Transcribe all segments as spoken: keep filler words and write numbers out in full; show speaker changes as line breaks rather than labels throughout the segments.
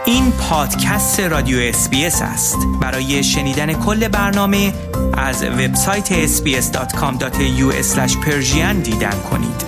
این پادکست رادیو اس بی اس است. برای شنیدن کل برنامه از وبسایت اس بی اس دات کام دات ای یو اسلش پرشین دیدن کنید.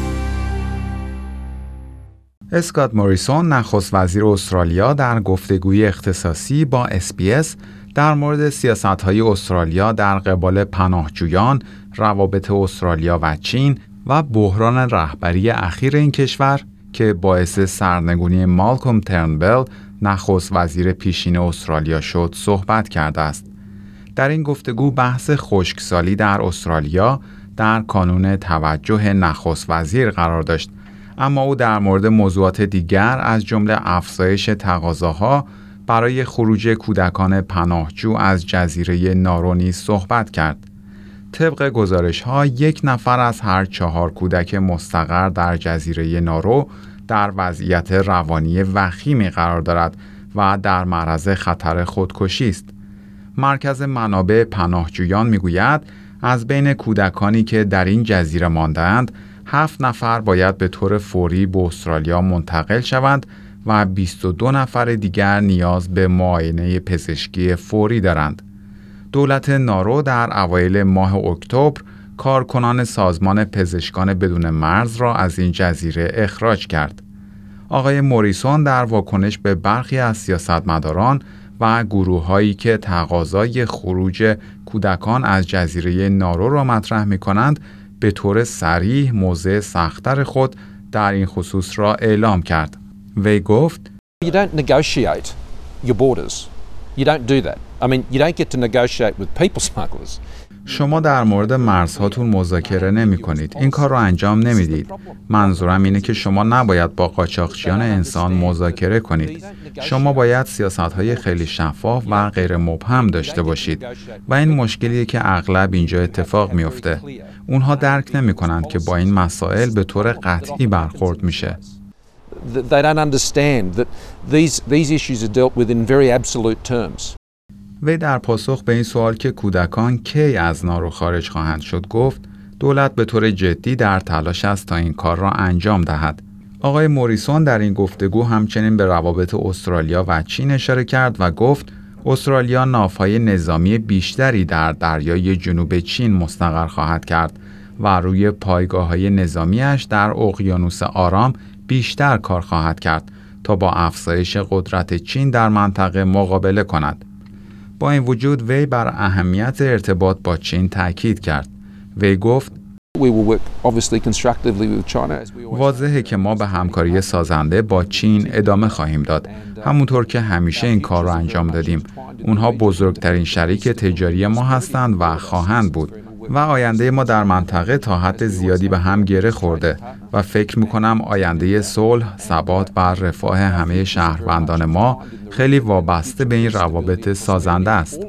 اسکات موریسون، نخست وزیر استرالیا، در گفتگوی اختصاصی با اس بی اس در مورد سیاست‌های استرالیا در قبال پناهجویان، روابط استرالیا و چین و بحران رهبری اخیر این کشور که باعث سرنگونی مالکوم ترنبل، نخست وزیر پیشین استرالیا شد، صحبت کرده است. در این گفتگو بحث خشکسالی در استرالیا در کانون توجه نخست وزیر قرار داشت، اما او در مورد موضوعات دیگر از جمله افزایش تقاضاها برای خروج کودکان پناهجو از جزیره نارو نیز صحبت کرد. طبق گزارش‌ها یک نفر از هر چهار کودک مستقر در جزیره نارو در وضعیت روانی وخیمی قرار دارد و در معرض خطر خودکشی است. مرکز منابع پناهجویان میگوید از بین کودکانی که در این جزیره مانده‌اند، هفت نفر باید به طور فوری به استرالیا منتقل شوند و بیست و دو نفر دیگر نیاز به معاینه پزشکی فوری دارند. دولت نارو در اوایل ماه اکتبر کارکنان سازمان پزشکان بدون مرز را از این جزیره اخراج کرد. آقای موریسون در واکنش به برخی از سیاستمداران و گروه‌هایی که تقاضای خروج کودکان از جزیره نارو را مطرح می‌کنند، به طور صریح موضع سخت‌تر خود در این خصوص را اعلام کرد. وی گفت:
You don't negotiate your borders. You don't do that. I mean, you don't get to negotiate with people smugglers.
شما در مورد مرزهاتون مذاکره نمی کنید. این کار را انجام نمیدید. منظورم اینه که شما نباید با قاچاقچیان انسان مذاکره کنید. شما باید سیاست‌های خیلی شفاف و غیر مبهم داشته باشید و این مشکلیه که اغلب اینجا اتفاق میفته. اونها درک نمی کنند که با این مسائل به طور قطعی برخورد میشه.
They don't understand that these these issues are dealt with in very absolute terms.
وی در پاسخ به این سوال که کودکان کی از نارو خارج خواهند شد گفت دولت به طور جدی در تلاش است تا این کار را انجام دهد. آقای موریسون در این گفتگو همچنین به روابط استرالیا و چین اشاره کرد و گفت استرالیا ناوهای نظامی بیشتری در دریای جنوب چین مستقر خواهد کرد و روی پایگاه‌های نظامیش در اقیانوس آرام بیشتر کار خواهد کرد تا با افزایش قدرت چین در منطقه مقابله کند. با این وجود وی بر اهمیت ارتباط با چین تاکید کرد. وی گفت واضحه که ما به همکاری سازنده با چین ادامه خواهیم داد. همونطور که همیشه این کار را انجام دادیم. اونها بزرگترین شریک تجاری ما هستند و خواهند بود. و آینده ما در منطقه تا حد زیادی به هم گره خورده و فکر میکنم آینده صلح، ثبات و رفاه همه شهروندان ما خیلی وابسته به این روابط سازنده است.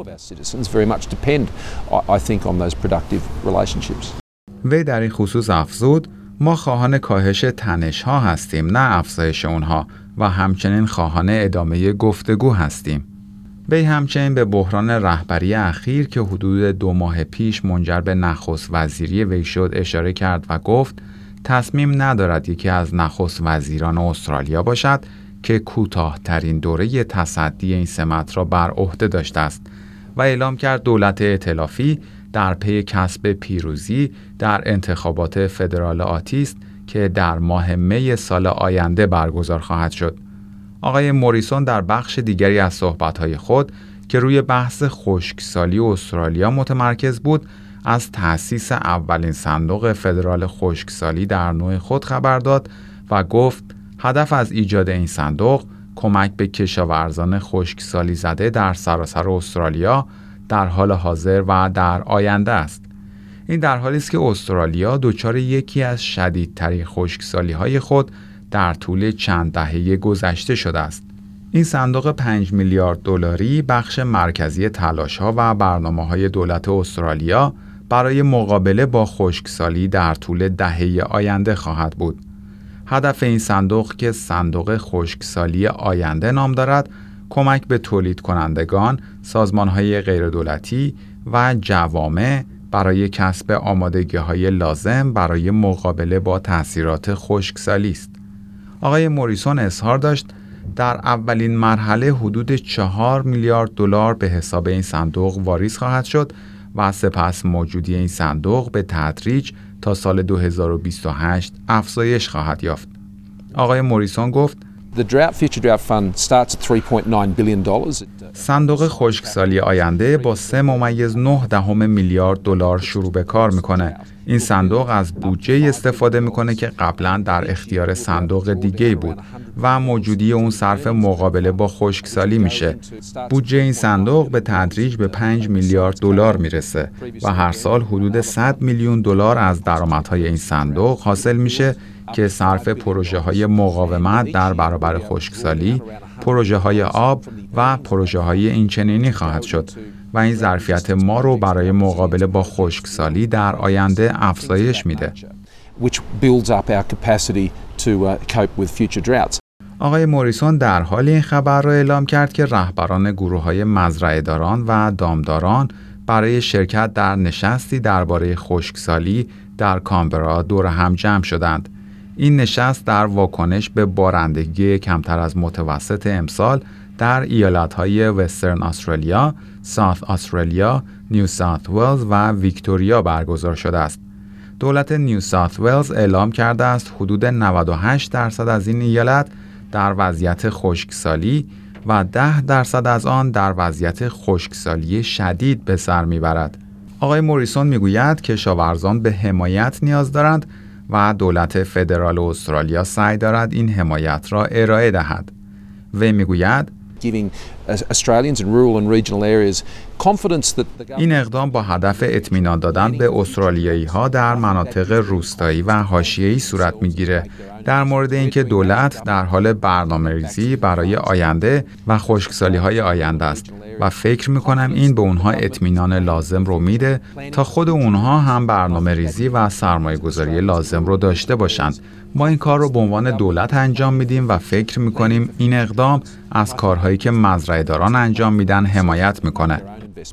وی در این خصوص افزود: ما خواهان کاهش تنش‌ها هستیم، نه افزایش اونها، و همچنین خواهان ادامه گفتگو هستیم. وی همچنین به بحران رهبری اخیر که حدود دو ماه پیش منجر به نخست وزیری وی شد اشاره کرد و گفت تصمیم ندارد یکی از نخست وزیران استرالیا باشد که کوتاه‌ترین دوره تصدی این سمت را بر عهده داشته است و اعلام کرد دولت ائتلافی در پی کسب پیروزی در انتخابات فدرال آتی است که در ماه می سال آینده برگزار خواهد شد. آقای موریسون در بخش دیگری از صحبت‌های خود که روی بحث خشکسالی استرالیا متمرکز بود، از تأسیس اولین صندوق فدرال خشکسالی در نوع خود خبر داد و گفت هدف از ایجاد این صندوق کمک به کشاورزان خشکسالی زده در سراسر استرالیا در حال حاضر و در آینده است. این در حالی است که استرالیا دچار یکی از شدیدترین خشکسالی‌های خود در طول چند دهه گذشته شده است. این صندوق پنج میلیارد دلاری بخش مرکزی تلاش‌ها و برنامه‌های دولت استرالیا برای مقابله با خشکسالی در طول دهه آینده خواهد بود. هدف این صندوق که صندوق خشکسالی آینده نام دارد، کمک به تولید کنندگان، سازمان‌های غیردولتی و جوامع برای کسب آمادگی‌های لازم برای مقابله با تأثیرات خشکسالی است. آقای موریسون اظهار داشت در اولین مرحله حدود چهار میلیارد دلار به حساب این صندوق واریز خواهد شد و سپس موجودی این صندوق به تدریج تا سال دو هزار و بیست و هشت افزایش خواهد یافت. آقای موریسون گفت
The Drought Future Drought Fund starts at three point nine billion dollars.
صندوق خشکسالی آینده با سه ممیز نه دهم میلیارد دلار شروع به کار میکنه. این صندوق از بودجه استفاده میکنه که قبلا در اختیار صندوق دیگه بود و موجودی اون صرف مقابله با خشکسالی میشه. بودجه این صندوق به تدریج به پنج میلیارد دلار میرسه و هر سال حدود صد میلیون دلار از درآمدهای این صندوق حاصل میشه که صرف پروژه‌های مقاومت در برابر خشکسالی، پروژه‌های آب و پروژه‌های اینچنینی خواهد شد و این ظرفیت ما رو برای مقابله با خشکسالی در آینده افزایش میده. آقای موریسون در حال این خبر را اعلام کرد که رهبران گروه‌های مزرعه‌داران و دامداران برای شرکت در نشستی درباره خشکسالی در کانبرا دور هم جمع شدند. این نشست در واکنش به بارندگی کمتر از متوسط امسال در ایالت‌های وسترن استرالیا، ساوت استرالیا، نیو ساوت ولز و ویکتوریا برگزار شده است. دولت نیو ساوت ولز اعلام کرده است حدود نود و هشت درصد از این ایالت در وضعیت خشکسالی و ده درصد از آن در وضعیت خشکسالی شدید به سر میبرد. آقای موریسون میگوید کشاورزان به حمایت نیاز دارند و دولت فدرال استرالیا سعی دارد این حمایت را ارائه دهد. وی میگوید این اقدام با هدف اطمینان دادن به استرالیایی ها در مناطق روستایی و حاشیه‌ای صورت میگیره در مورد اینکه دولت در حال برنامه‌ریزی برای آینده و خشکسالی های آینده است و فکر میکنم این به اونها اطمینان لازم رو میده تا خود اونها هم برنامه‌ریزی و سرمایه‌گذاری لازم رو داشته باشند. ما این کار رو به عنوان دولت انجام میدیم و فکر میکنیم این اقدام از کارهایی که مزرعه‌داران انجام میدن حمایت میکنه.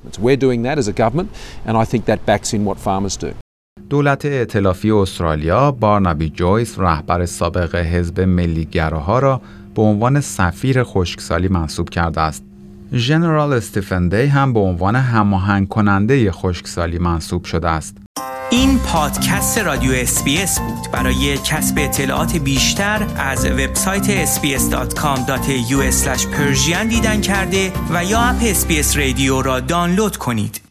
دولت ائتلافی استرالیا بارنابی جویس رهبر سابق حزب ملی‌گراها را به عنوان سفیر خشکسالی منصوب کرده است. ژنرال استیفن دی هم به عنوان هماهنگ کننده خشکسالی منصوب شده است.
این پادکست رادیو اس بی اس بود. برای کسب اطلاعات بیشتر از وبسایت اس بی اس دات کام دات یو اسلش پرژین دیدن کرده و یا اپ اس بی اس رادیو را دانلود کنید.